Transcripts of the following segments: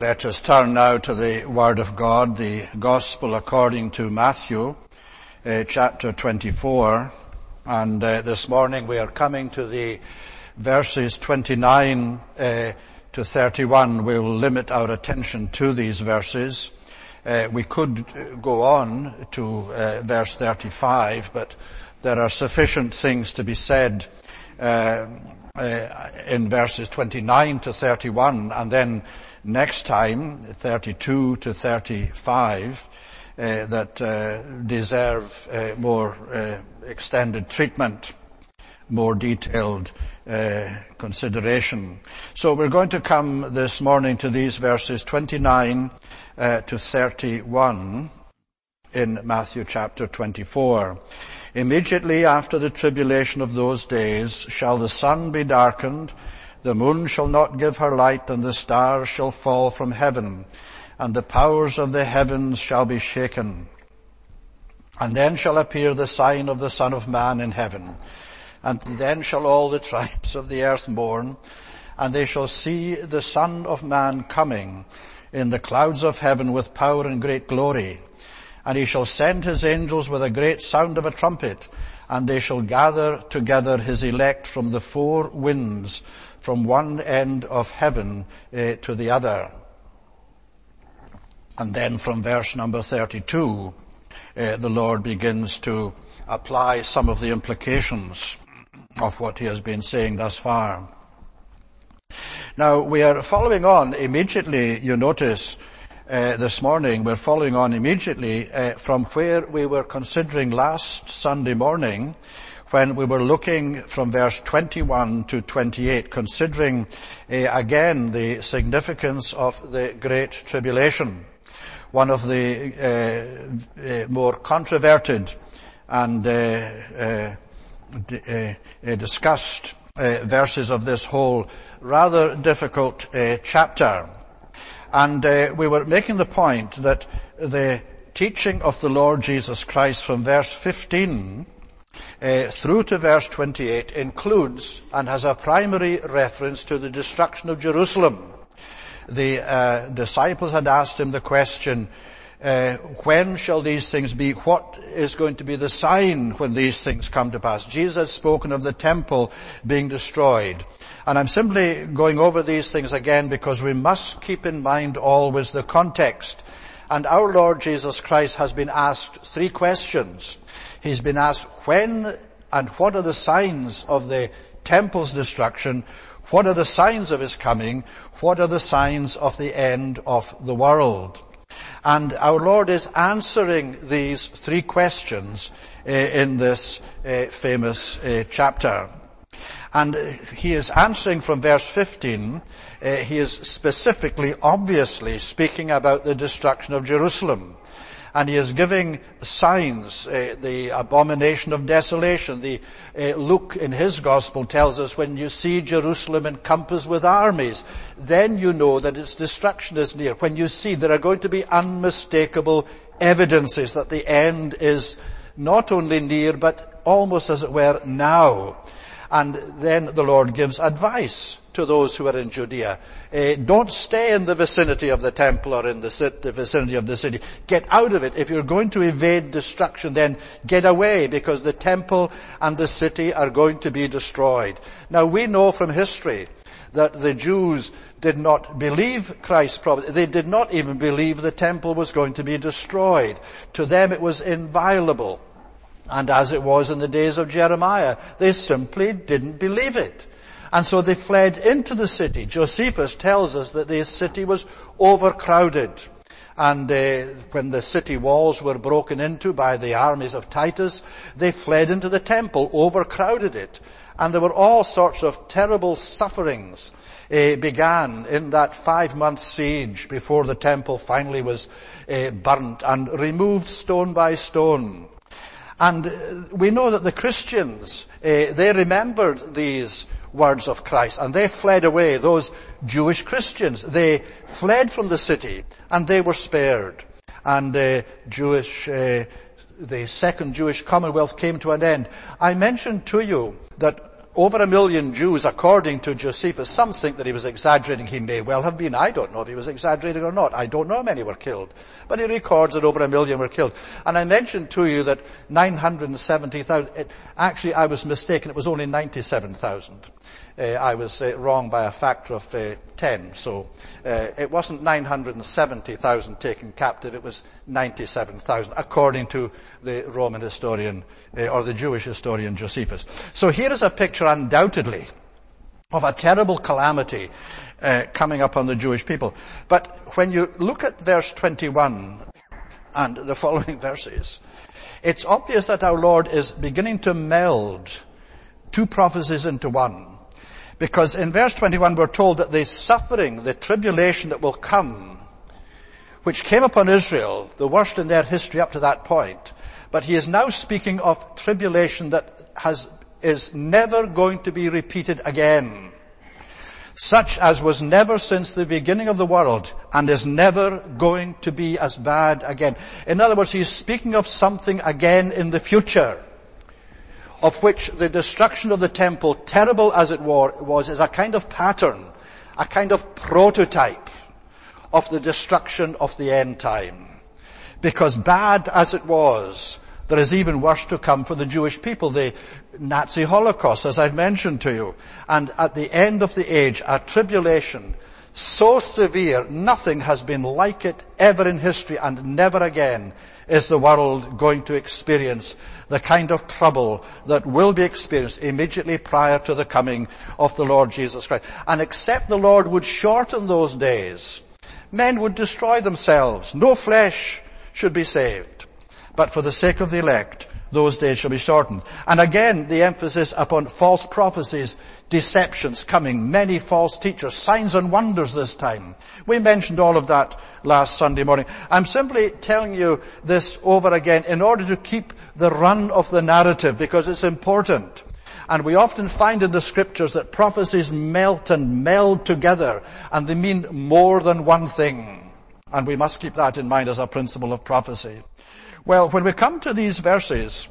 Let us turn now to the Word of God, the Gospel according to Matthew, chapter 24. And this morning we are coming to the verses 29 to 31. We will limit our attention to these verses. We could go on to verse 35, but there are sufficient things to be said in verses 29 to 31, and then next time, 32 to 35, that deserve more extended treatment, more detailed consideration. So we're going to come this morning to these verses 29 to 31 in Matthew chapter 24. Immediately after the tribulation of those days shall the sun be darkened, the moon shall not give her light, and the stars shall fall from heaven, and the powers of the heavens shall be shaken. And then shall appear the sign of the Son of Man in heaven. And then shall all the tribes of the earth mourn, and they shall see the Son of Man coming in the clouds of heaven with power and great glory. And he shall send his angels with a great sound of a trumpet, and they shall gather together his elect from the four winds, from one end of heaven to the other. And then from verse number 32, the Lord begins to apply some of the implications of what he has been saying thus far. Now, we are following on immediately, you notice, this morning, we're following on immediately from where we were considering last Sunday morning, when we were looking from verse 21 to 28, considering again the significance of the Great Tribulation, one of the more controverted and discussed verses of this whole rather difficult chapter. And we were making the point that the teaching of the Lord Jesus Christ from verse 15 through to verse 28 includes and has a primary reference to the destruction of Jerusalem. The disciples had asked him the question, when shall these things be? What is going to be the sign when these things come to pass? Jesus had spoken of the temple being destroyed. And I'm simply going over these things again because we must keep in mind always the context. And our Lord Jesus Christ has been asked three questions. He's been asked when and what are the signs of the temple's destruction? What are the signs of his coming? What are the signs of the end of the world? And our Lord is answering these three questions in this famous chapter. And he is answering from verse 15. He is specifically, obviously, speaking about the destruction of Jerusalem. And he is giving signs, the abomination of desolation. Luke in his gospel tells us when you see Jerusalem encompassed with armies, then you know that its destruction is near. When you see there are going to be unmistakable evidences that the end is not only near, but almost as it were now. And then the Lord gives advice to those who are in Judea. Don't stay in the vicinity of the temple or in the vicinity of the city. Get out of it. If you're going to evade destruction, then get away, because the temple and the city are going to be destroyed. Now, we know from history that the Jews did not believe Christ's prophecy. They did not even believe the temple was going to be destroyed. To them it was inviolable. And as it was in the days of Jeremiah, they simply didn't believe it. And so they fled into the city. Josephus tells us that the city was overcrowded. And when the city walls were broken into by the armies of Titus, they fled into the temple, overcrowded it. And there were all sorts of terrible sufferings began in that 5-month siege before the temple finally was burnt and removed stone by stone. And we know that the Christians, they remembered these words of Christ, and they fled away. Those Jewish Christians, they fled from the city, and they were spared. And the Second Jewish Commonwealth came to an end. I mentioned to you that over 1 million Jews, according to Josephus. Some think that he was exaggerating. He may well have been. I don't know if he was exaggerating or not. I don't know how many were killed. But he records that over 1 million were killed. And I mentioned to you that 970,000, actually I was mistaken. It was only 97,000. I was wrong by a factor of 10. So it wasn't 970,000 taken captive. It was 97,000, according to the Roman historian, or the Jewish historian Josephus. So here is a picture, undoubtedly, of a terrible calamity coming upon the Jewish people. But when you look at verse 21 and the following verses, it's obvious that our Lord is beginning to meld two prophecies into one. Because in verse 21 we're told that the suffering, the tribulation that will come, which came upon Israel, the worst in their history up to that point, but he is now speaking of tribulation that is never going to be repeated again, such as was never since the beginning of the world, and is never going to be as bad again. In other words, he is speaking of something again in the future, of which the destruction of the temple, terrible as it was, is a kind of pattern, a kind of prototype of the destruction of the end time. Because bad as it was, there is even worse to come for the Jewish people, the Nazi Holocaust, as I've mentioned to you. And at the end of the age, a tribulation so severe, nothing has been like it ever in history, and never again is the world going to experience the kind of trouble that will be experienced immediately prior to the coming of the Lord Jesus Christ. And except the Lord would shorten those days, men would destroy themselves. No flesh should be saved. But for the sake of the elect, those days shall be shortened. And again, the emphasis upon false prophecies, deceptions coming, many false teachers, signs and wonders this time. We mentioned all of that last Sunday morning. I'm simply telling you this over again in order to keep the run of the narrative, because it's important. And we often find in the scriptures that prophecies melt and meld together, and they mean more than one thing. And we must keep that in mind as a principle of prophecy. Well, when we come to these verses,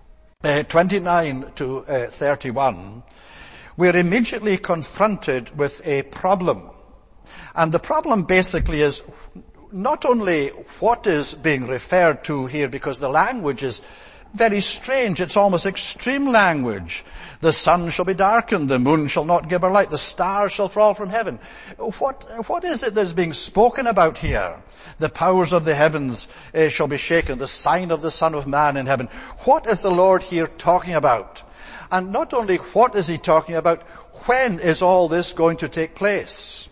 29 to 31, we're immediately confronted with a problem. And the problem basically is not only what is being referred to here, because the language is very strange. It's almost extreme language. The sun shall be darkened, the moon shall not give her light, the stars shall fall from heaven. What is it that's being spoken about here? The powers of the heavens shall be shaken, the sign of the Son of Man in heaven. What is the Lord here talking about? And not only what is he talking about, when is all this going to take place?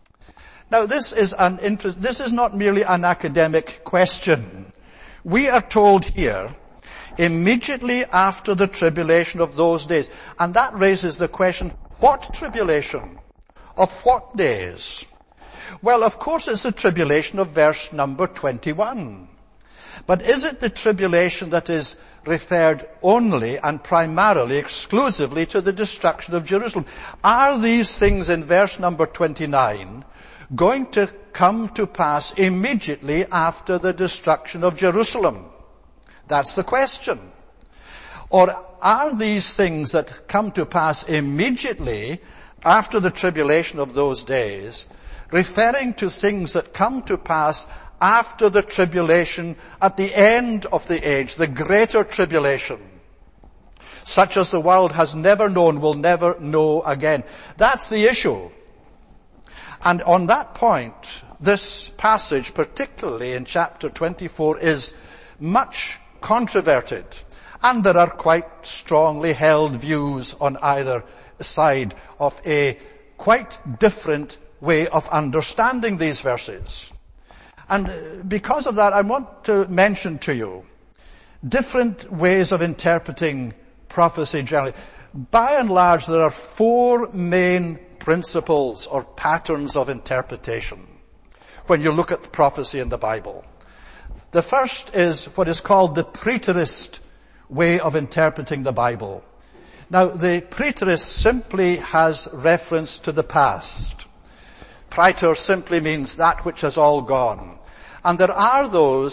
Now this is not merely an academic question. We are told here, immediately after the tribulation of those days. And that raises the question, what tribulation? Of what days? Well, of course it's the tribulation of verse number 21. But is it the tribulation that is referred only and primarily, exclusively to the destruction of Jerusalem? Are these things in verse number 29 going to come to pass immediately after the destruction of Jerusalem? That's the question. Or are these things that come to pass immediately after the tribulation of those days referring to things that come to pass after the tribulation at the end of the age, the greater tribulation, such as the world has never known, will never know again? That's the issue. And on that point, this passage, particularly in chapter 24, is much controverted, and there are quite strongly held views on either side of a quite different way of understanding these verses. And because of that, I want to mention to you different ways of interpreting prophecy generally. By and large, there are four main principles or patterns of interpretation when you look at prophecy in the Bible. The first is what is called the preterist way of interpreting the Bible. Now, the preterist simply has reference to the past. Praeter simply means that which has all gone. And there are those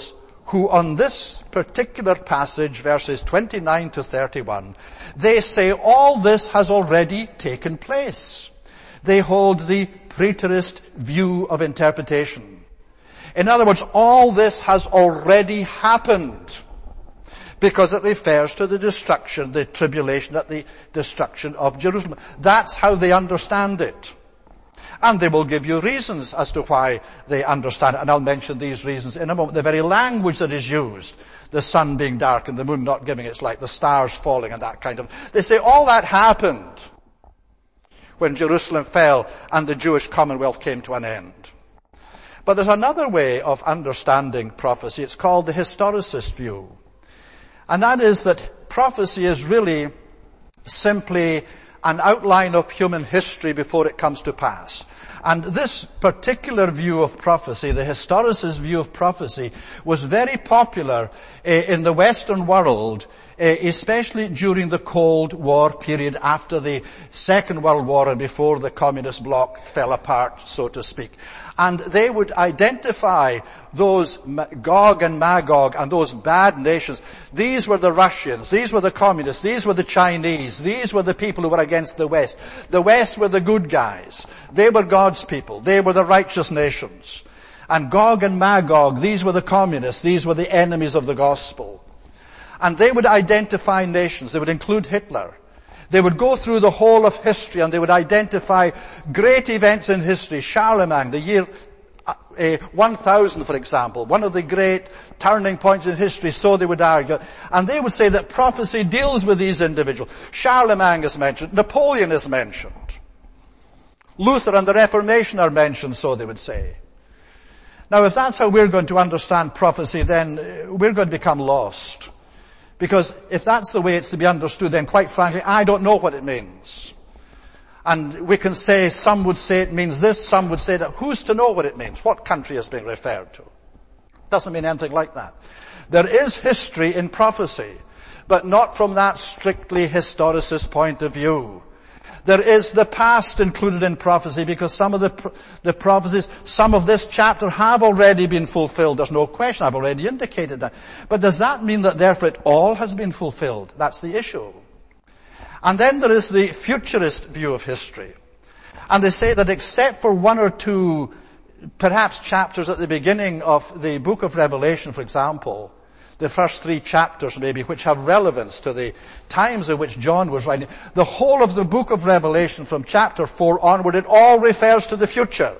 who on this particular passage, verses 29 to 31, they say all this has already taken place. They hold the preterist view of interpretation. In other words, all this has already happened because it refers to the destruction, the tribulation, the destruction of Jerusalem. That's how they understand it. And they will give you reasons as to why they understand it. And I'll mention these reasons in a moment. The very language that is used, the sun being dark and the moon not giving its light, the stars falling and that kind of, they say all that happened when Jerusalem fell and the Jewish Commonwealth came to an end. But there's another way of understanding prophecy. It's called the historicist view. And that is that prophecy is really simply an outline of human history before it comes to pass. And this particular view of prophecy, the historicist view of prophecy, was very popular in the Western world, especially during the Cold War period after the Second World War and before the communist bloc fell apart, so to speak. And they would identify those Gog and Magog and those bad nations. These were the Russians, these were the communists, these were the Chinese, these were the people who were against the West. The West were the good guys. They were God's people. They were the righteous nations. And Gog and Magog, these were the communists, these were the enemies of the gospel. And they would identify nations. They would include Hitler. They would go through the whole of history and they would identify great events in history. Charlemagne, the year 1000, for example, one of the great turning points in history, so they would argue. And they would say that prophecy deals with these individuals. Charlemagne is mentioned. Napoleon is mentioned. Luther and the Reformation are mentioned, so they would say. Now, if that's how we're going to understand prophecy, then we're going to become lost. Because if that's the way it's to be understood, then quite frankly, I don't know what it means. And we can say, some would say it means this, some would say that. Who's to know what it means? What country is being referred to? Doesn't mean anything like that. There is history in prophecy, but not from that strictly historicist point of view. There is the past included in prophecy because some of the prophecies, some of this chapter have already been fulfilled. There's no question. I've already indicated that. But does that mean that therefore it all has been fulfilled? That's the issue. And then there is the futurist view of history. And they say that except for one or two, perhaps chapters at the beginning of the book of Revelation, for example, the first 3 chapters maybe, which have relevance to the times in which John was writing, the whole of the book of Revelation from chapter 4 onward, it all refers to the future.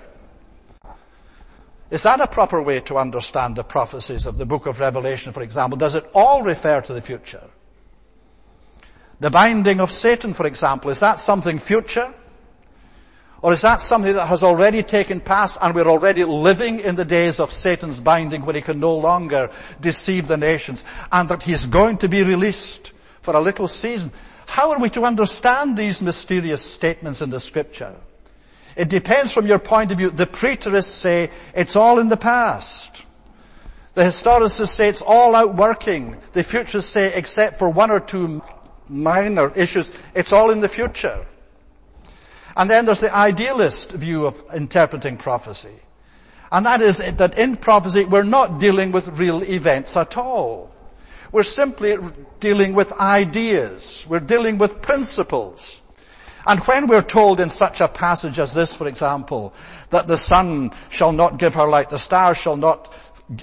Is that a proper way to understand the prophecies of the book of Revelation, for example? Does it all refer to the future? The binding of Satan, for example, is that something future? Or is that something that has already taken place and we're already living in the days of Satan's binding when he can no longer deceive the nations and that he's going to be released for a little season? How are we to understand these mysterious statements in the scripture? It depends from your point of view. The preterists say it's all in the past. The historicists say it's all outworking. The futurists say except for one or two minor issues, it's all in the future. And then there's the idealist view of interpreting prophecy. And that is that in prophecy we're not dealing with real events at all. We're simply dealing with ideas. We're dealing with principles. And when we're told in such a passage as this, for example, that the sun shall not give her light, the stars shall not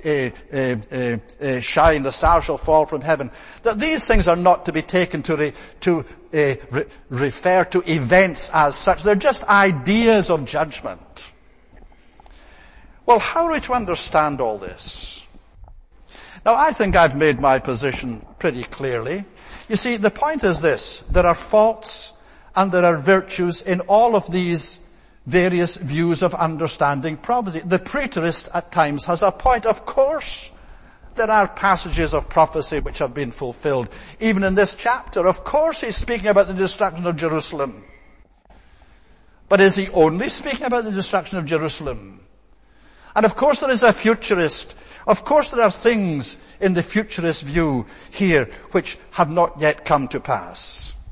shine, the stars shall fall from heaven, that these things are not to be taken to refer to events as such. They're just ideas of judgment. Well, how are we to understand all this? Now, I think I've made my position pretty clearly. You see, the point is this: there are faults and there are virtues in all of these various views of understanding prophecy. The preterist at times has a point. Of course, there are passages of prophecy which have been fulfilled. Even in this chapter, of course he's speaking about the destruction of Jerusalem. But is he only speaking about the destruction of Jerusalem? And of course there is a futurist. Of course there are things in the futurist view here which have not yet come to pass.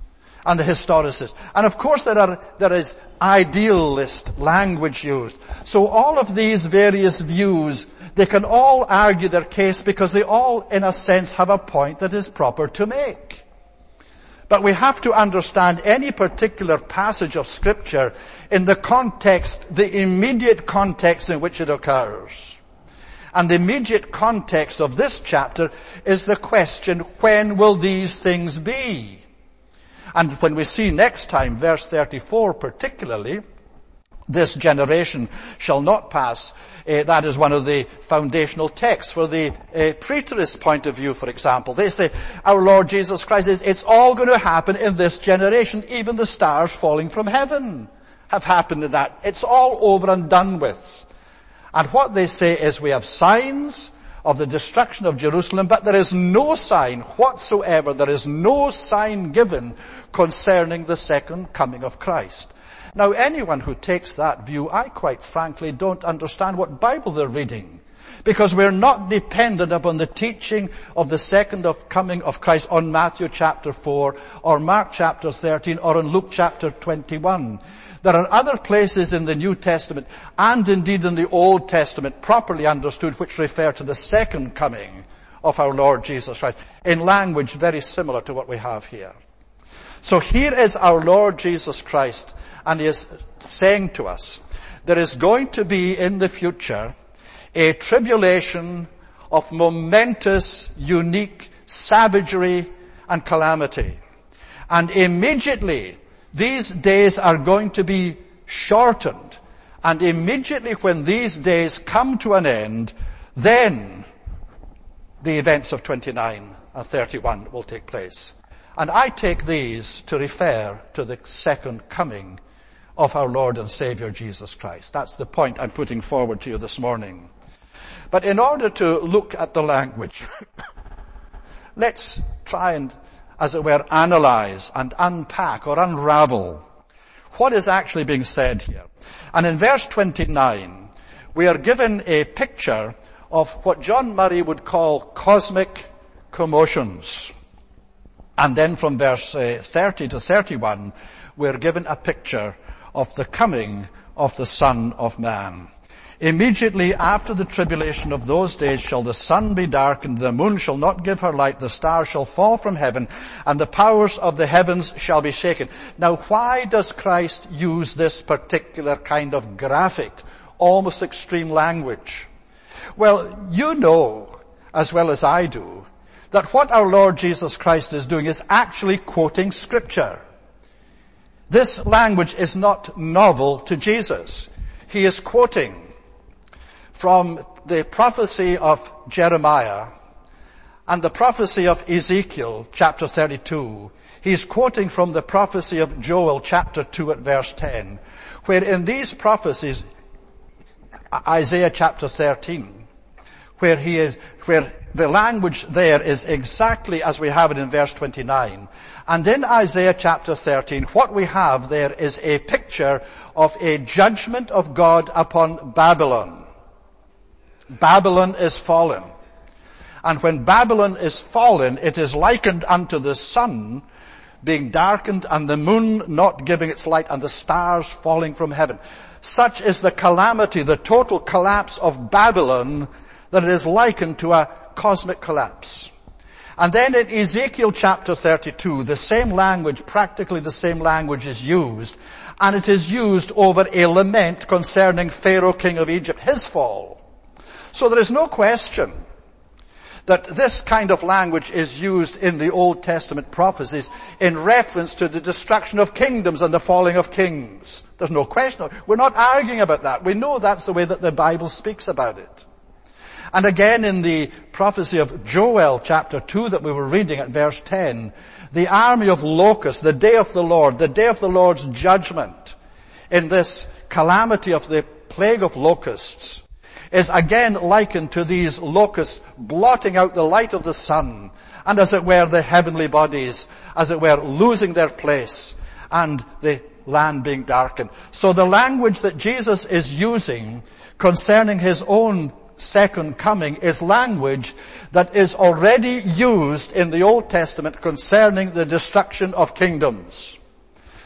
and the historicists. And of course there is idealist language used. So all of these various views, they can all argue their case because they all, in a sense, have a point that is proper to make. But we have to understand any particular passage of Scripture in the context, the immediate context in which it occurs. And the immediate context of this chapter is the question, when will these things be? And when we see next time, verse 34 particularly, this generation shall not pass. That is one of the foundational texts for the preterist point of view, for example. They say, our Lord Jesus Christ says, it's all going to happen in this generation. Even the stars falling from heaven have happened in that. It's all over and done with. And what they say is we have signs of the destruction of Jerusalem, but there is no sign whatsoever, there is no sign given concerning the second coming of Christ. Now anyone who takes that view, I quite frankly don't understand what Bible they're reading. Because we're not dependent upon the teaching of the second coming of Christ on Matthew chapter 4, or Mark chapter 13, or on Luke chapter 21. There are other places in the New Testament, and indeed in the Old Testament, properly understood, which refer to the second coming of our Lord Jesus Christ, in language very similar to what we have here. So here is our Lord Jesus Christ, and he is saying to us, there is going to be in the future a tribulation of momentous, unique savagery and calamity. And immediately, these days are going to be shortened. And immediately when these days come to an end, then the events of 29 and 31 will take place. And I take these to refer to the second coming of our Lord and Savior Jesus Christ. That's the point I'm putting forward to you this morning. But in order to look at the language, let's try and, as it were, analyze and unpack or unravel what is actually being said here. And in verse 29, we are given a picture of what John Murray would call cosmic commotions. And then from verse 30 to 31, we're given a picture of the coming of the Son of Man. Immediately after the tribulation of those days shall the sun be darkened, the moon shall not give her light, the stars shall fall from heaven, and the powers of the heavens shall be shaken. Now why does Christ use this particular kind of graphic, almost extreme language? Well, you know, as well as I do, that what our Lord Jesus Christ is doing is actually quoting Scripture. This language is not novel to Jesus. He is quoting from the prophecy of Jeremiah and the prophecy of Ezekiel, chapter 32. He's quoting from the prophecy of Joel, chapter 2 at verse 10, where in these prophecies, Isaiah chapter 13, where the language there is exactly as we have it in verse 29. And in Isaiah chapter 13, what we have there is a picture of a judgment of God upon Babylon. Babylon is fallen. And when Babylon is fallen, it is likened unto the sun being darkened and the moon not giving its light and the stars falling from heaven. Such is the calamity, the total collapse of Babylon, that it is likened to a cosmic collapse. And then in Ezekiel chapter 32, the same language, practically the same language is used, and it is used over a lament concerning Pharaoh, king of Egypt, his fall. So there is no question that this kind of language is used in the Old Testament prophecies in reference to the destruction of kingdoms and the falling of kings. There's no question. We're not arguing about that. We know that's the way that the Bible speaks about it. And again in the prophecy of Joel chapter 2 that we were reading at verse 10, the army of locusts, the day of the Lord's judgment in this calamity of the plague of locusts is again likened to these locusts blotting out the light of the sun and as it were the heavenly bodies, as it were losing their place and the land being darkened. So the language that Jesus is using concerning his own second coming is language that is already used in the Old Testament concerning the destruction of kingdoms.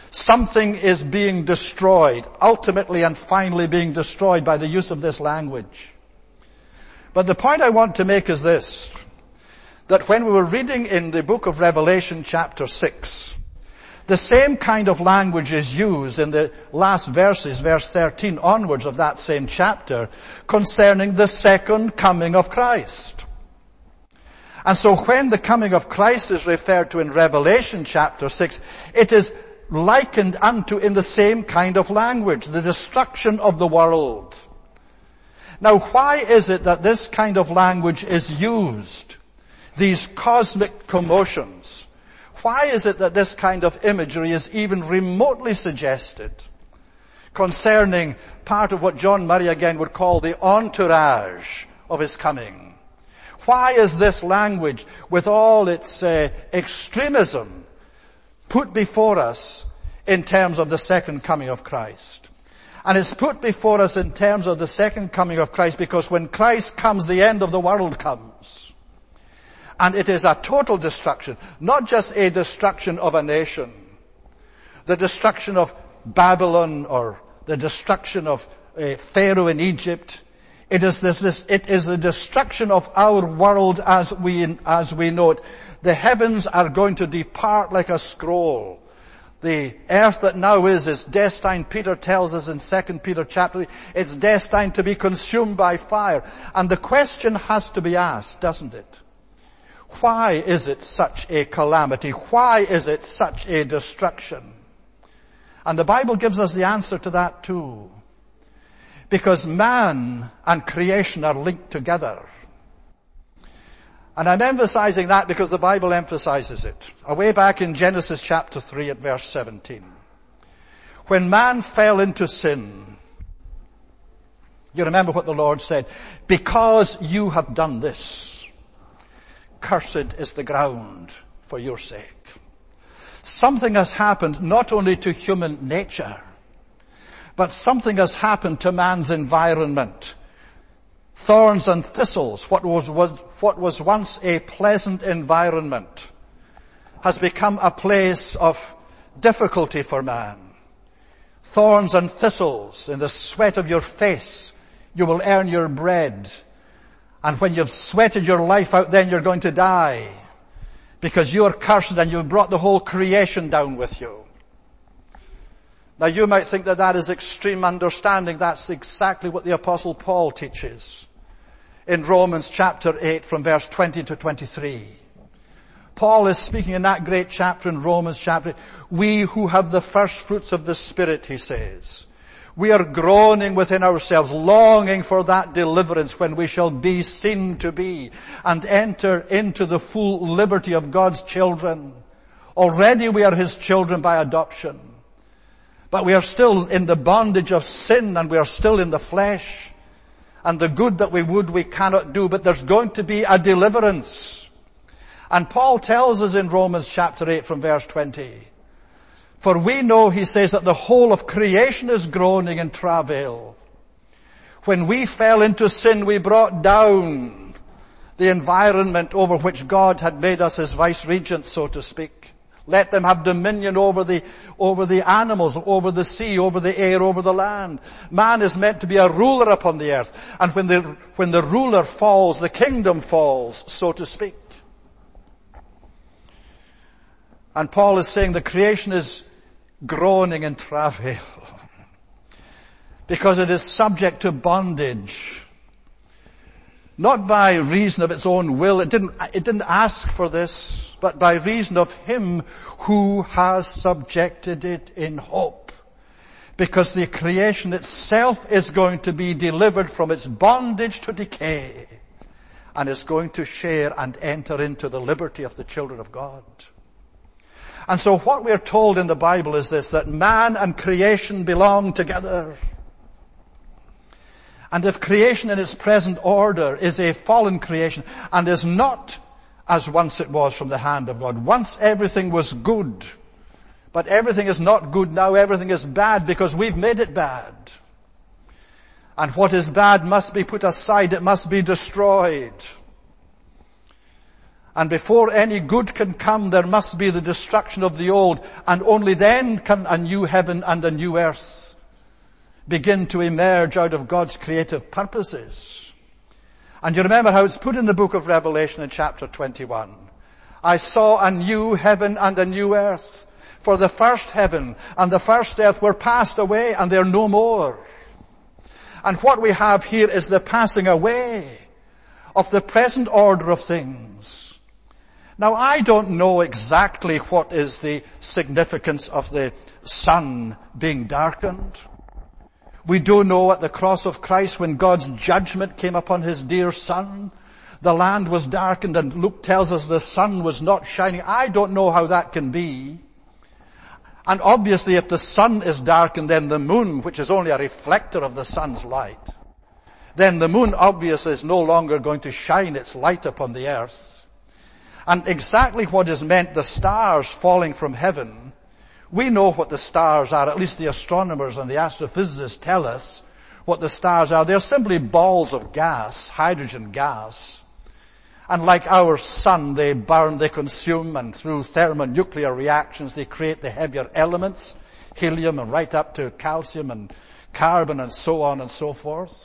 Something is being destroyed, ultimately and finally being destroyed by the use of this language. But the point I want to make is this, that when we were reading in the book of Revelation chapter 6, the same kind of language is used in the last verses, verse 13 onwards of that same chapter, concerning the second coming of Christ. And so when the coming of Christ is referred to in Revelation chapter 6, it is likened unto in the same kind of language, the destruction of the world. Now, why is it that this kind of language is used? These cosmic commotions. Why is it that this kind of imagery is even remotely suggested concerning part of what John Murray again would call the entourage of his coming? Why is this language, with all its extremism, put before us in terms of the second coming of Christ? And it's put before us in terms of the second coming of Christ because when Christ comes, the end of the world comes. And it is a total destruction, not just a destruction of a nation, the destruction of Babylon or the destruction of Pharaoh in Egypt. It is the destruction of our world as we know it. The heavens are going to depart like a scroll. The earth that now is destined, Peter tells us in 2 Peter chapter 3, it's destined to be consumed by fire. And the question has to be asked, doesn't it? Why is it such a calamity? Why is it such a destruction? And the Bible gives us the answer to that too. Because man and creation are linked together. And I'm emphasizing that because the Bible emphasizes it. Away back in Genesis chapter 3 at verse 17. When man fell into sin, you remember what the Lord said, because you have done this, cursed is the ground for your sake. Something has happened not only to human nature, but something has happened to man's environment. Thorns and thistles, what was once a pleasant environment, has become a place of difficulty for man. Thorns and thistles, in the sweat of your face, you will earn your bread. And when you've sweated your life out, then you're going to die. Because you're cursed and you've brought the whole creation down with you. Now you might think that that is extreme understanding. That's exactly what the Apostle Paul teaches in Romans chapter 8 from verse 20 to 23. Paul is speaking in that great chapter in Romans chapter 8. We who have the first fruits of the Spirit, he says, we are groaning within ourselves, longing for that deliverance when we shall be seen to be and enter into the full liberty of God's children. Already we are his children by adoption. But we are still in the bondage of sin and we are still in the flesh. And the good that we would, we cannot do. But there's going to be a deliverance. And Paul tells us in Romans chapter 8 from verse 20. For we know, he says, that the whole of creation is groaning in travail. When we fell into sin, we brought down the environment over which God had made us his vice-regent, so to speak. Let them have dominion over the animals, over the sea, over the air, over the land. Man is meant to be a ruler upon the earth. And when the ruler falls, the kingdom falls, so to speak. And Paul is saying the creation is groaning in travail because it is subject to bondage. Not by reason of its own will. It didn't ask for this, but by reason of him who has subjected it in hope. Because the creation itself is going to be delivered from its bondage to decay and is going to share and enter into the liberty of the children of God. And so what we're told in the Bible is this, that man and creation belong together. And if creation in its present order is a fallen creation and is not as once it was from the hand of God. Once everything was good, but everything is not good now. Everything is bad because we've made it bad. And what is bad must be put aside. It must be destroyed. And before any good can come, there must be the destruction of the old, and only then can a new heaven and a new earth begin to emerge out of God's creative purposes. And you remember how it's put in the book of Revelation in chapter 21. I saw a new heaven and a new earth, for the first heaven and the first earth were passed away, and they're no more. And what we have here is the passing away of the present order of things. Now, I don't know exactly what is the significance of the sun being darkened. We do know at the cross of Christ, when God's judgment came upon his dear Son, the land was darkened, and Luke tells us the sun was not shining. I don't know how that can be. And obviously, if the sun is darkened, then the moon, which is only a reflector of the sun's light, then the moon obviously is no longer going to shine its light upon the earth. And exactly what is meant, the stars falling from heaven, we know what the stars are. At least the astronomers and the astrophysicists tell us what the stars are. They're simply balls of gas, hydrogen gas. And like our sun, they burn, they consume, and through thermonuclear reactions they create the heavier elements, helium and right up to calcium and carbon and so on and so forth.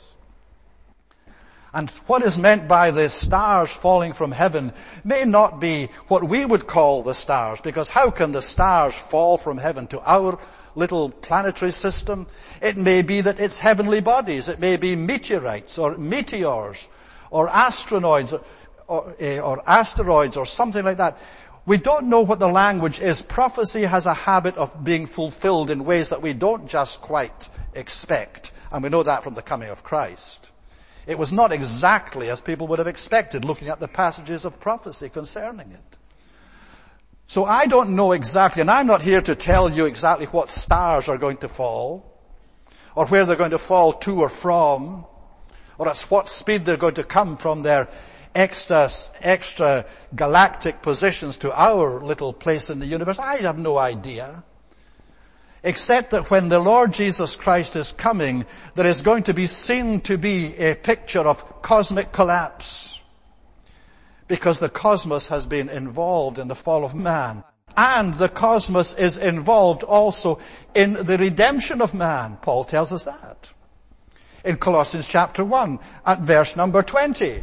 And what is meant by the stars falling from heaven may not be what we would call the stars, because how can the stars fall from heaven to our little planetary system? It may be that it's heavenly bodies. It may be meteorites or meteors or asteroids or asteroids or something like that. We don't know what the language is. Prophecy has a habit of being fulfilled in ways that we don't just quite expect. And we know that from the coming of Christ. It was not exactly as people would have expected, looking at the passages of prophecy concerning it. So I don't know exactly, and I'm not here to tell you exactly what stars are going to fall, or where they're going to fall to or from, or at what speed they're going to come from their extra galactic positions to our little place in the universe. I have no idea. Except that when the Lord Jesus Christ is coming, there is going to be seen to be a picture of cosmic collapse. Because the cosmos has been involved in the fall of man. And the cosmos is involved also in the redemption of man. Paul tells us that. In Colossians chapter 1 at verse number 20.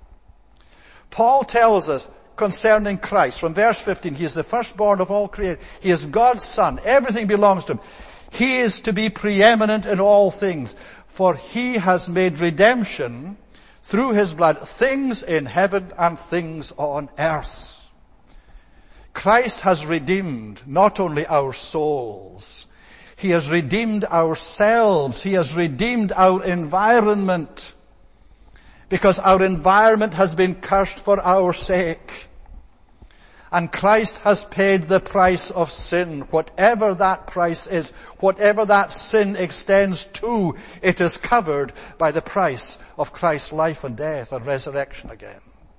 Paul tells us concerning Christ, from verse 15, he is the firstborn of all creation. He is God's Son. Everything belongs to him. He is to be preeminent in all things, for he has made redemption through his blood, things in heaven and things on earth. Christ has redeemed not only our souls, he has redeemed ourselves, he has redeemed our environment, because our environment has been cursed for our sake. And Christ has paid the price of sin. Whatever that price is, whatever that sin extends to, it is covered by the price of Christ's life and death and resurrection again.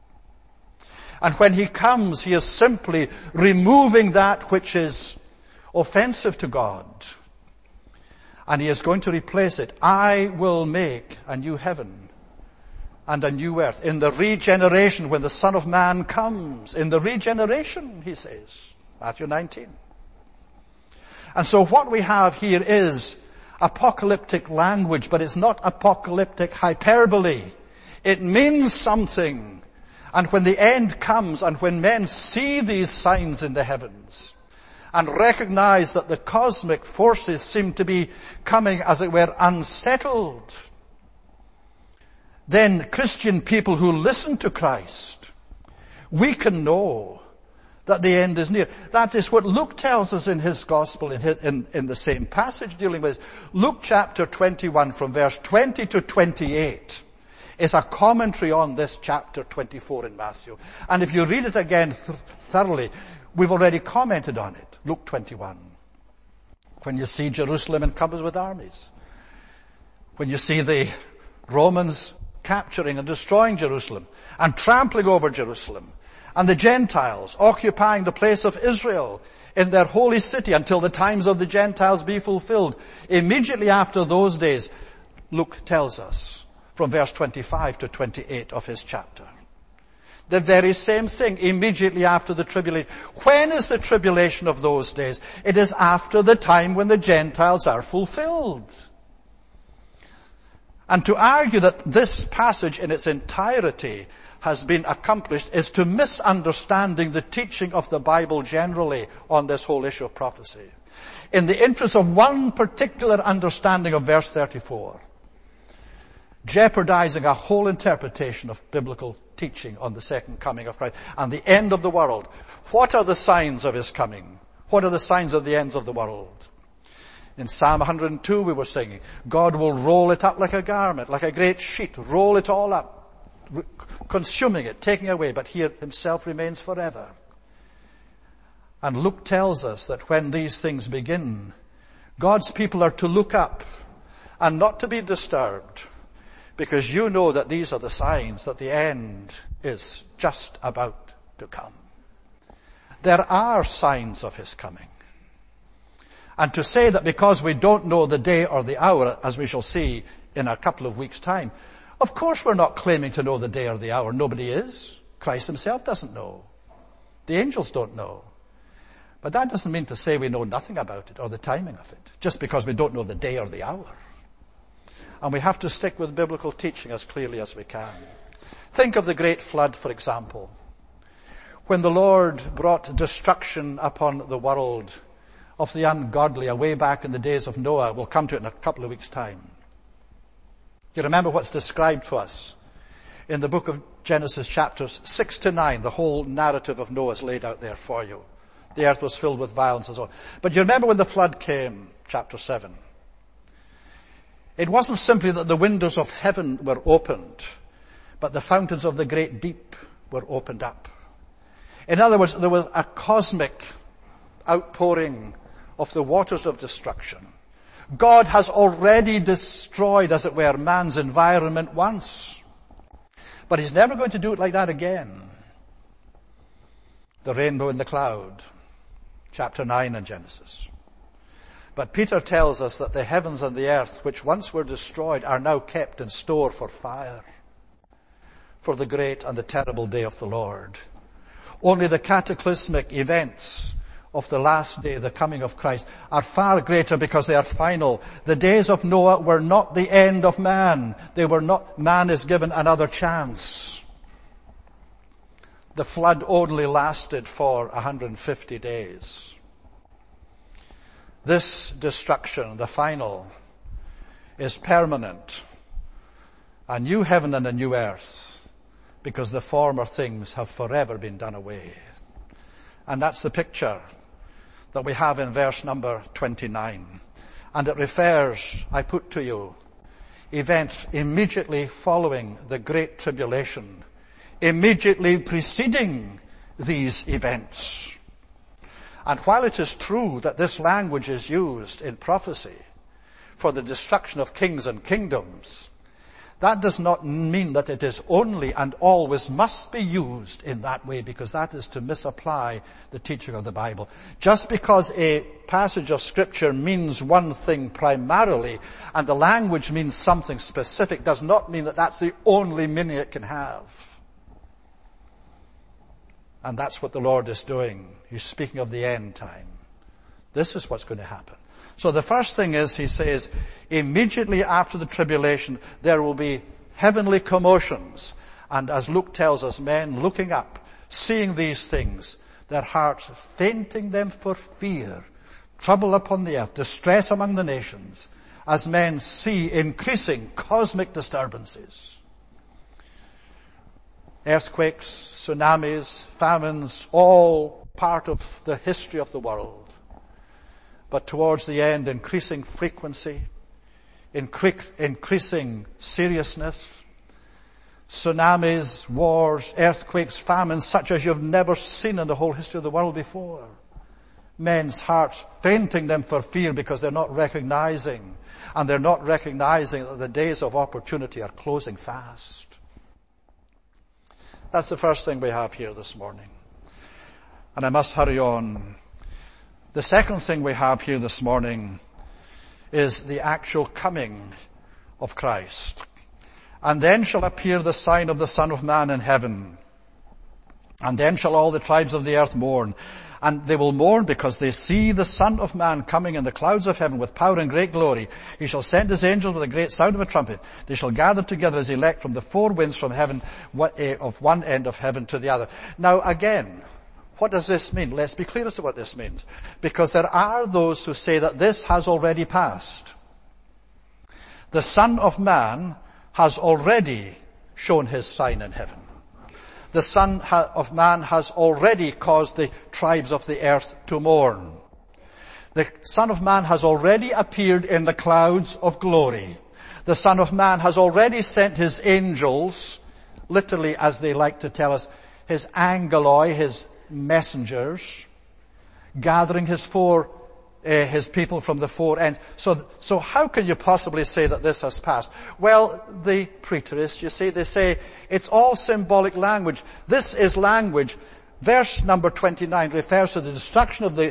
And when he comes, he is simply removing that which is offensive to God. And he is going to replace it. I will make a new heaven and a new earth. In the regeneration, when the Son of Man comes. In the regeneration, he says. Matthew 19. And so what we have here is apocalyptic language, but it's not apocalyptic hyperbole. It means something. And when the end comes, and when men see these signs in the heavens, and recognize that the cosmic forces seem to be coming, as it were, unsettled, then Christian people who listen to Christ, we can know that the end is near. That is what Luke tells us in his gospel, in the same passage dealing with Luke chapter 21 from verse 20 to 28 is a commentary on this chapter 24 in Matthew. And if you read it again thoroughly, we've already commented on it. Luke 21. When you see Jerusalem encompassed with armies. When you see the Romans capturing and destroying Jerusalem and trampling over Jerusalem, and the Gentiles occupying the place of Israel in their holy city until the times of the Gentiles be fulfilled. Immediately after those days, Luke tells us from verse 25 to 28 of his chapter, The very same thing immediately after the tribulation. When is the tribulation of those days? It is after the time when the Gentiles are fulfilled. And to argue that this passage in its entirety has been accomplished is to misunderstanding the teaching of the Bible generally on this whole issue of prophecy. In the interest of one particular understanding of verse 34, jeopardizing a whole interpretation of biblical teaching on the second coming of Christ and the end of the world. What are the signs of his coming? What are the signs of the ends of the world? In Psalm 102 we were singing, God will roll it up like a garment, like a great sheet, roll it all up, consuming it, taking away, but he himself remains forever. And Luke tells us that when these things begin, God's people are to look up and not to be disturbed, because you know that these are the signs that the end is just about to come. There are signs of his coming. And to say that because we don't know the day or the hour, as we shall see in a couple of weeks' time, of course we're not claiming to know the day or the hour. Nobody is. Christ himself doesn't know. The angels don't know. But that doesn't mean to say we know nothing about it or the timing of it, just because we don't know the day or the hour. And we have to stick with biblical teaching as clearly as we can. Think of the great flood, for example. When the Lord brought destruction upon the world of the ungodly away back in the days of Noah. We'll come to it in a couple of weeks' time. You remember what's described for us in the book of Genesis chapters 6 to 9. The whole narrative of Noah is laid out there for you. The earth was filled with violence and so on. But you remember when the flood came, chapter 7. It wasn't simply that the windows of heaven were opened, but the fountains of the great deep were opened up. In other words, there was a cosmic outpouring of the waters of destruction. God has already destroyed, as it were, man's environment once. But he's never going to do it like that again. The rainbow in the cloud, chapter 9 in Genesis. But Peter tells us that the heavens and the earth, which once were destroyed, are now kept in store for fire, for the great and the terrible day of the Lord. Only the cataclysmic events of the last day, the coming of Christ, are far greater because they are final. The days of Noah were not the end of man. They were not, man is given another chance. The flood only lasted for 150 days. This destruction, the final, is permanent. A new heaven and a new earth, because the former things have forever been done away. And that's the picture that we have in verse number 29. And it refers, I put to you, events immediately following the Great Tribulation, immediately preceding these events. And while it is true that this language is used in prophecy for the destruction of kings and kingdoms, that does not mean that it is only and always must be used in that way, because that is to misapply the teaching of the Bible. Just because a passage of Scripture means one thing primarily and the language means something specific does not mean that that's the only meaning it can have. And that's what the Lord is doing. He's speaking of the end time. This is what's going to happen. So the first thing is, he says, immediately after the tribulation, there will be heavenly commotions. And as Luke tells us, men looking up, seeing these things, their hearts fainting them for fear, trouble upon the earth, distress among the nations, as men see increasing cosmic disturbances. Earthquakes, tsunamis, famines, all part of the history of the world. But towards the end, increasing frequency, increasing seriousness, tsunamis, wars, earthquakes, famines, such as you've never seen in the whole history of the world before. Men's hearts fainting them for fear because they're not recognizing that the days of opportunity are closing fast. That's the first thing we have here this morning. And I must hurry on. The second thing we have here this morning is the actual coming of Christ. And then shall appear the sign of the Son of Man in heaven. And then shall all the tribes of the earth mourn. And they will mourn because they see the Son of Man coming in the clouds of heaven with power and great glory. He shall send his angels with a great sound of a trumpet. They shall gather together his elect from the four winds from heaven, of one end of heaven to the other. Now again, what does this mean? Let's be clear as to what this means. Because there are those who say that this has already passed. The Son of Man has already shown his sign in heaven. The Son of Man has already caused the tribes of the earth to mourn. The Son of Man has already appeared in the clouds of glory. The Son of Man has already sent his angels, literally as they like to tell us, his angeloi, his messengers, gathering his people from the four ends. So how can you possibly say that this has passed? Well, the preterists, you see, they say it's all symbolic language. This is language. Verse number 29 refers to the destruction of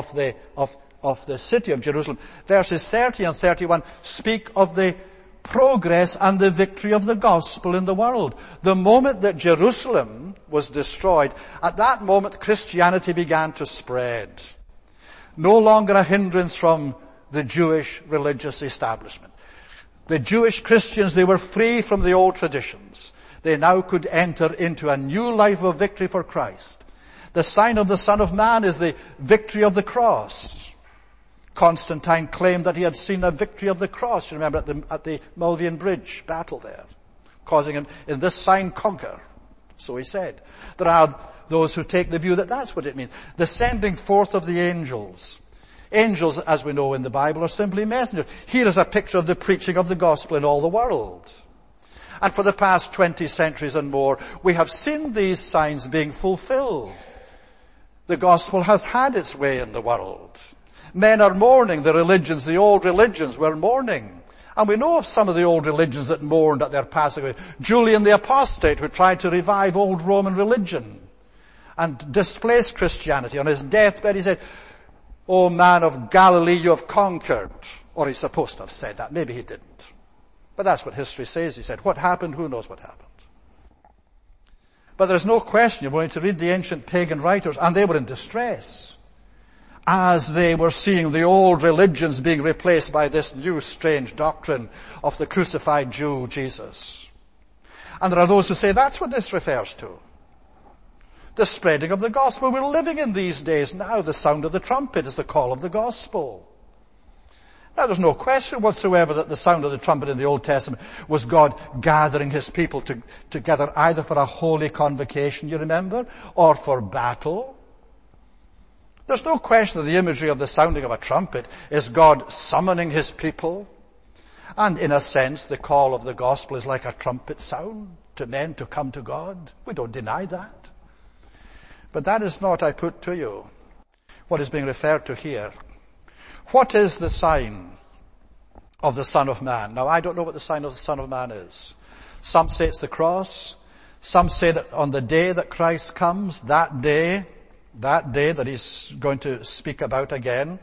the city of Jerusalem. Verses 30 and 31 speak of the progress and the victory of the gospel in the world. The moment that Jerusalem was destroyed, at that moment Christianity began to spread. No longer a hindrance from the Jewish religious establishment. The Jewish Christians, they were free from the old traditions. They now could enter into a new life of victory for Christ. The sign of the Son of Man is the victory of the cross. Constantine claimed that he had seen a victory of the cross, you remember, at the Milvian Bridge battle there, causing him in this sign conquer. So he said. There are those who take the view that that's what it means. The sending forth of the angels. Angels, as we know in the Bible, are simply messengers. Here is a picture of the preaching of the gospel in all the world. And for the past 20 centuries and more, we have seen these signs being fulfilled. The gospel has had its way in the world. Men are mourning. The old religions were mourning. And we know of some of the old religions that mourned at their passing away. Julian the Apostate, who tried to revive old Roman religion and displace Christianity. On his deathbed he said, "O man of Galilee, you have conquered." Or he's supposed to have said that. Maybe he didn't. But that's what history says. He said, what happened? Who knows what happened? But there's no question. You're going to read the ancient pagan writers, and they were in distress as they were seeing the old religions being replaced by this new strange doctrine of the crucified Jew, Jesus. And there are those who say that's what this refers to. The spreading of the gospel. We're living in these days now. The sound of the trumpet is the call of the gospel. Now there's no question whatsoever that the sound of the trumpet in the Old Testament was God gathering his people together either for a holy convocation, you remember, or for battle. There's no question that the imagery of the sounding of a trumpet is God summoning his people. And in a sense, the call of the gospel is like a trumpet sound to men to come to God. We don't deny that. But that is not, I put to you, what is being referred to here. What is the sign of the Son of Man? Now, I don't know what the sign of the Son of Man is. Some say it's the cross. Some say that on the day that Christ comes, that day that he's going to speak about again,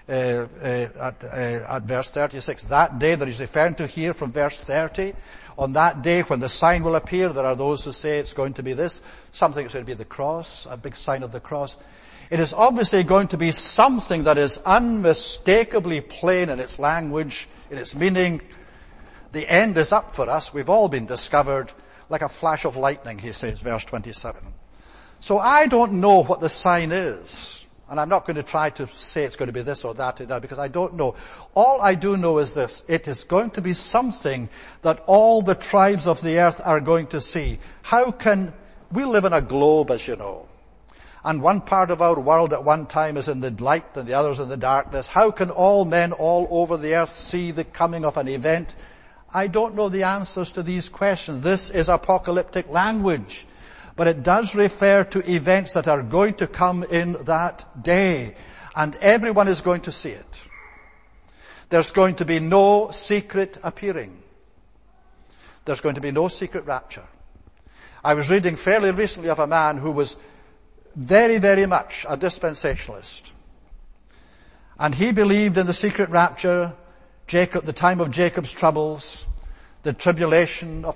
at verse 36, that day that he's referring to here from verse 30, on that day when the sign will appear, there are those who say it's going to be this. Some think it's going to be the cross, a big sign of the cross. It is obviously going to be something that is unmistakably plain in its language, in its meaning. The end is up for us. We've all been discovered like a flash of lightning, he says, verse 27. So I don't know what the sign is. And I'm not going to try to say it's going to be this or that or that, because I don't know. All I do know is this. It is going to be something that all the tribes of the earth are going to see. We live in a globe, as you know. And one part of our world at one time is in the light and the others in the darkness. How can all men all over the earth see the coming of an event? I don't know the answers to these questions. This is apocalyptic language. But it does refer to events that are going to come in that day. And everyone is going to see it. There's going to be no secret appearing. There's going to be no secret rapture. I was reading fairly recently of a man who was very, very much a dispensationalist. And he believed in the secret rapture, the time of Jacob's troubles, the tribulation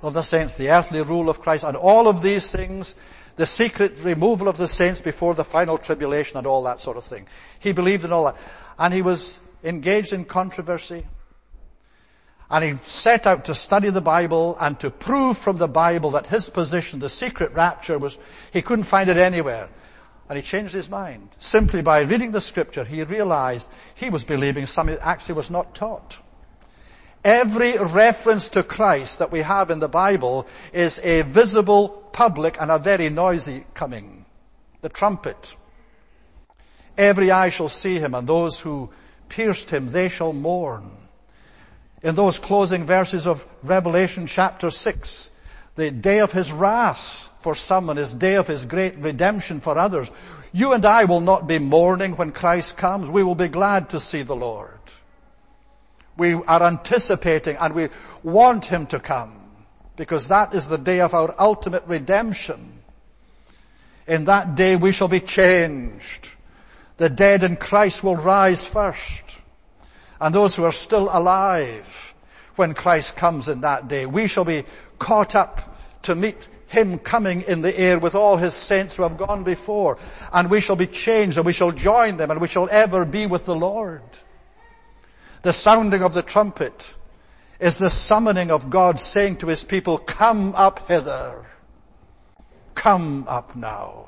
of the saints, the earthly rule of Christ, and all of these things, the secret removal of the saints before the final tribulation and all that sort of thing. He believed in all that. And he was engaged in controversy. And he set out to study the Bible and to prove from the Bible that his position, the secret rapture, he couldn't find it anywhere. And he changed his mind. Simply by reading the scripture, he realized he was believing something that actually was not taught. Every reference to Christ that we have in the Bible is a visible, public, and a very noisy coming. The trumpet. Every eye shall see him, and those who pierced him, they shall mourn. In those closing verses of Revelation chapter 6, the day of his wrath for some and his day of his great redemption for others. You and I will not be mourning when Christ comes. We will be glad to see the Lord. We are anticipating and we want him to come because that is the day of our ultimate redemption. In that day we shall be changed. The dead in Christ will rise first. And those who are still alive when Christ comes in that day, we shall be caught up to meet him coming in the air with all his saints who have gone before. And we shall be changed and we shall join them and we shall ever be with the Lord. The sounding of the trumpet is the summoning of God saying to his people, come up hither. Come up now.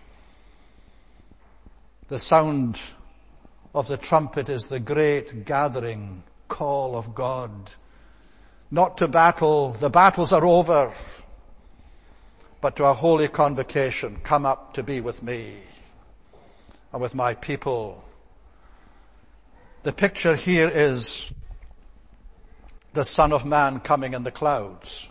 The sound of the trumpet is the great gathering call of God. Not to battle, the battles are over, but to a holy convocation. Come up to be with me and with my people. The picture here is the Son of Man coming in the clouds.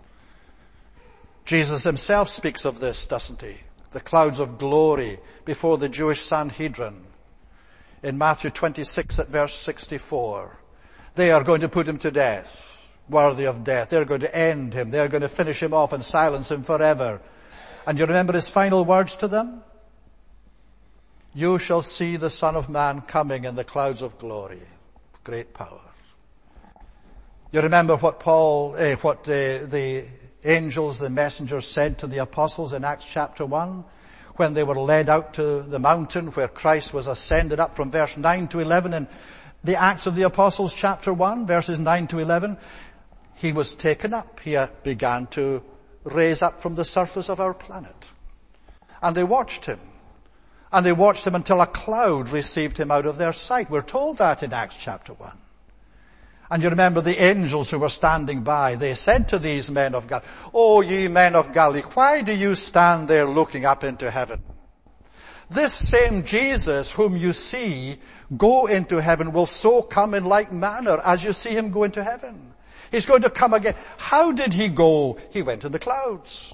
Jesus himself speaks of this, doesn't he? The clouds of glory before the Jewish Sanhedrin. In Matthew 26 at verse 64. They are going to put him to death, worthy of death. They're going to end him. They're going to finish him off and silence him forever. And you remember his final words to them? You shall see the Son of Man coming in the clouds of glory. Great power. You remember what the angels, the messengers said to the apostles in Acts chapter 1? When they were led out to the mountain where Christ was ascended up from verse 9 to 11 in the Acts of the Apostles chapter 1, verses 9 to 11, he was taken up. He began to raise up from the surface of our planet. And they watched him. And they watched him until a cloud received him out of their sight. We're told that in Acts chapter 1. And you remember the angels who were standing by, they said to these men of Galilee, "O ye men of Galilee, why do you stand there looking up into heaven? This same Jesus whom you see go into heaven will so come in like manner as you see him go into heaven." He's going to come again. How did he go? He went in the clouds.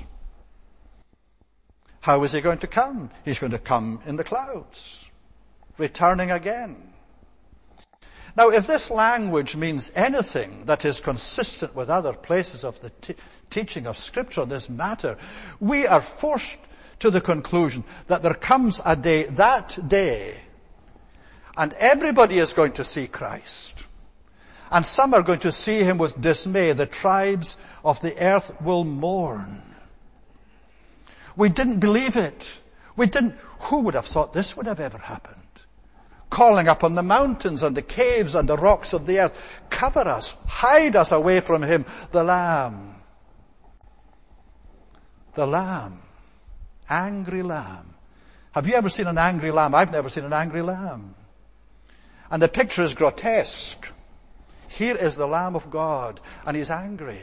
How is he going to come? He's going to come in the clouds, returning again. Now, if this language means anything that is consistent with other places of the teaching of Scripture on this matter, we are forced to the conclusion that there comes a day, that day, and everybody is going to see Christ. And some are going to see him with dismay. The tribes of the earth will mourn. We didn't believe it. Who would have thought this would have ever happened? Calling up on the mountains and the caves and the rocks of the earth, cover us, hide us away from him, the Lamb. The Lamb. Angry Lamb. Have you ever seen an angry lamb? I've never seen an angry lamb. And the picture is grotesque. Here is the Lamb of God, and he's angry.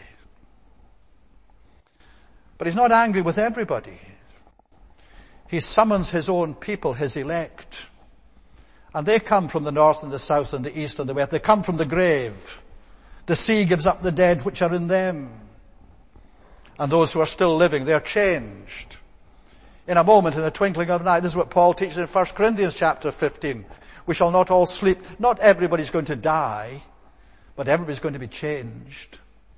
But he's not angry with everybody. He summons his own people, his elect. And they come from the north and the south and the east and the west. They come from the grave. The sea gives up the dead which are in them. And those who are still living, they're changed. In a moment, in a twinkling of an eye. This is what Paul teaches in 1 Corinthians chapter 15. We shall not all sleep. Not everybody's going to die, but everybody's going to be changed.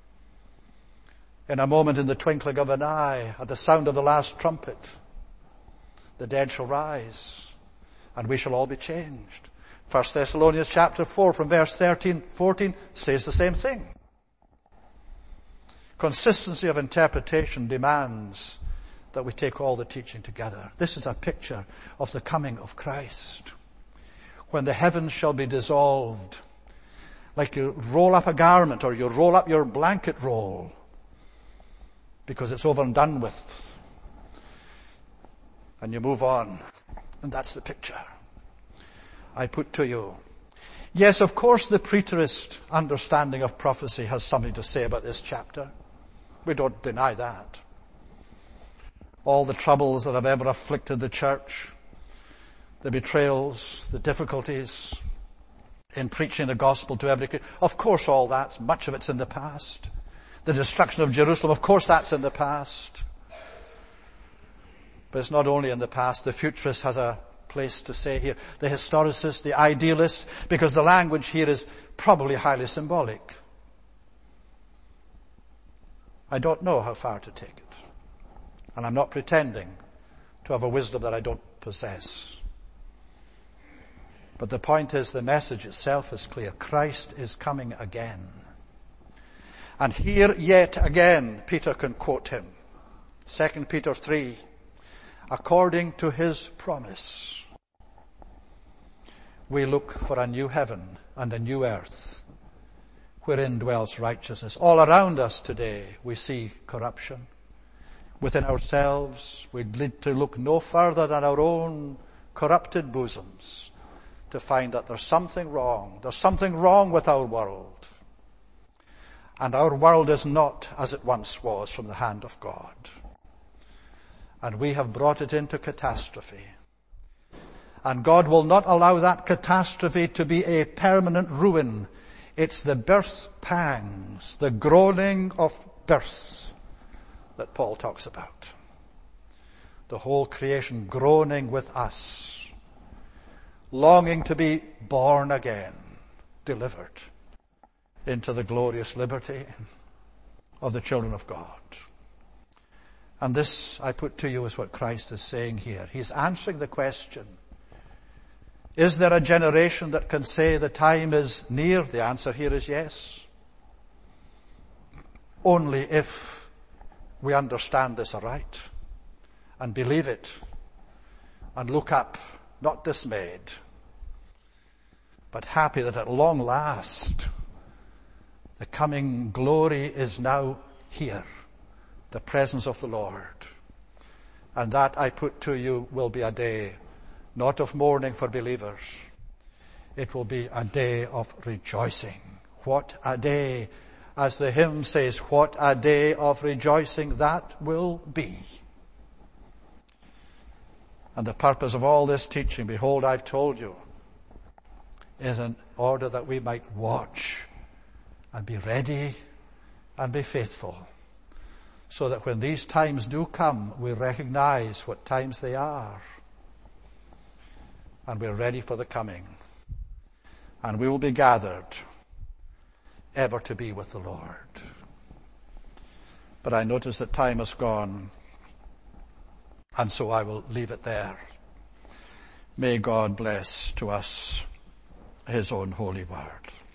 In a moment, in the twinkling of an eye, at the sound of the last trumpet, the dead shall rise. And we shall all be changed. 1 Thessalonians chapter 4 from verse 13, 14 says the same thing. Consistency of interpretation demands that we take all the teaching together. This is a picture of the coming of Christ. When the heavens shall be dissolved, like you roll up a garment or you roll up your blanket roll because it's over and done with, and you move on. And that's the picture I put to you. Yes, of course, the preterist understanding of prophecy has something to say about this chapter. We don't deny that. All the troubles that have ever afflicted the church, the betrayals, the difficulties in preaching the gospel to every creature, of course all that, much of it's in the past. The destruction of Jerusalem, of course that's in the past. But it's not only in the past. The futurist has a place to say here. The historicist, the idealist, because the language here is probably highly symbolic. I don't know how far to take it. And I'm not pretending to have a wisdom that I don't possess. But the point is, the message itself is clear. Christ is coming again. And here yet again, Peter can quote him. 2 Peter 3, according to his promise, we look for a new heaven and a new earth wherein dwells righteousness. All around us today we see corruption. Within ourselves we need to look no further than our own corrupted bosoms to find that there's something wrong. There's something wrong with our world. And our world is not as it once was from the hand of God. And we have brought it into catastrophe. And God will not allow that catastrophe to be a permanent ruin. It's the birth pangs, the groaning of birth that Paul talks about. The whole creation groaning with us, longing to be born again, delivered into the glorious liberty of the children of God. And this, I put to you, is what Christ is saying here. He's answering the question, is there a generation that can say the time is near? The answer here is yes. Only if we understand this aright and believe it and look up, not dismayed, but happy that at long last the coming glory is now here, the presence of the Lord. And that, I put to you, will be a day not of mourning for believers. It will be a day of rejoicing. What a day, as the hymn says, what a day of rejoicing that will be. And the purpose of all this teaching, behold, I've told you, is in order that we might watch and be ready and be faithful, so that when these times do come, we recognize what times they are. And we're ready for the coming. And we will be gathered ever to be with the Lord. But I notice that time has gone, and so I will leave it there. May God bless to us his own holy word.